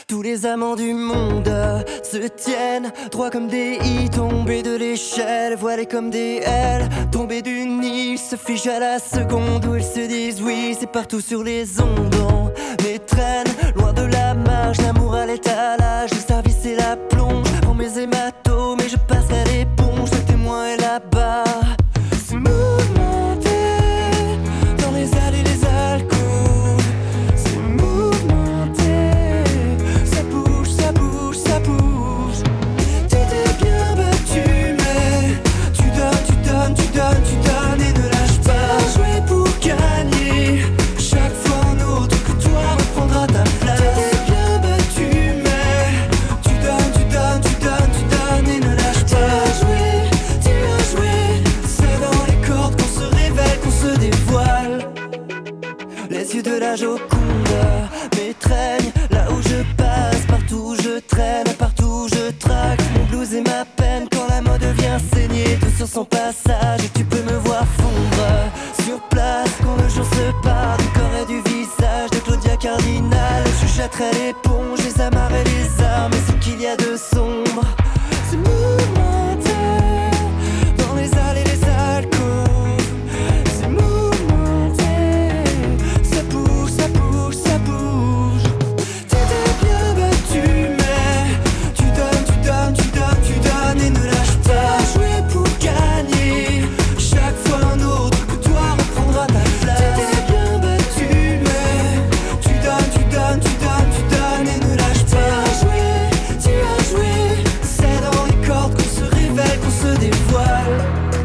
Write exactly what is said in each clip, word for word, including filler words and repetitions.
Tous les amants du monde se tiennent droit comme des i, tombés de l'échelle, voilés comme des L, tombés du Nil, se figent à la seconde où ils se disent oui, c'est partout sur les ondes. On étrennes loin de la marge, l'amour à l'étalage, le service et la plonge. Prends mes hématomes et je passerai l'éponge, le témoin est là-bas. C'est mouvementé dans les allées, les alcôves. C'est mouvementé, ça bouge, ça bouge, ça bouge. Tu t'es bien battu, mais tu donnes, tu donnes, tu donnes, tu donnes et ne lâche pas. Jouer pour gagner, chaque fois un autre que toi reprendra ta place. Tu t'es bien battu, mais tu donnes, tu donnes, tu donnes, tu donnes et ne lâche pas. Tu as joué, tu as joué, c'est dans les cordes qu'on se révèle, qu'on se dévoile. Les yeux de la Joconde m'étreignent là où je passe, partout où je traîne, partout où je traque mon blues et ma peine. Quand la mode vient saigner tout sur son passage, et tu peux me voir fondre sur place quand le jour se part du corps et du visage de Claudia Cardinal. Je jetterai l'éponge, les amarres et les armes et ce qu'il y a de sombre. C'est mouvementé dans les allées, les alcôves. C'est mouvementé, ça bouge, ça bouge, ça bouge. Tu t'es bien battu, mais tu donnes, tu donnes, tu donnes, tu donnes et ne lâche pas. Jouer pour gagner, chaque fois un autre que toi reprendra ta place. Tu t'es bien battu, mais tu donnes, tu donnes, tu donnes, tu donnes et ne lâche pas. Tu as joué, tu as joué, c'est dans les cordes qu'on se révèle, qu'on se dévoile.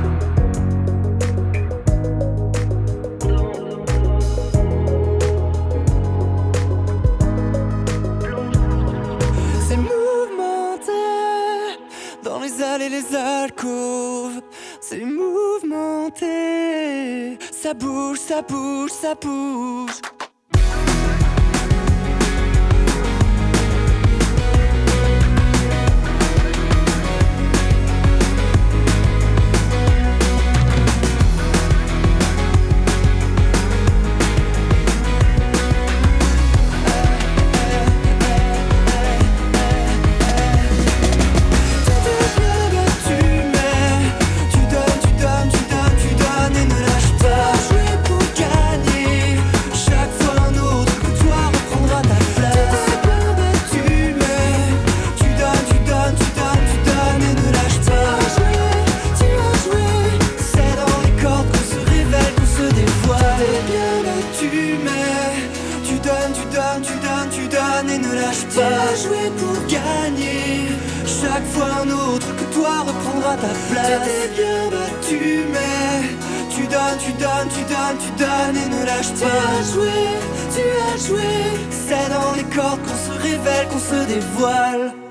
C'est mouvementé dans les allées, les alcôves. C'est mouvementé, ça bouge, ça bouge, ça bouge. Pas jouer pour gagner, chaque fois un autre que toi reprendra ta place. Tu t'es bien battu, mais tu donnes, tu donnes, tu donnes, tu donnes et ne lâche pas. Tu as joué, tu as joué, c'est dans les cordes qu'on se révèle, qu'on se dévoile.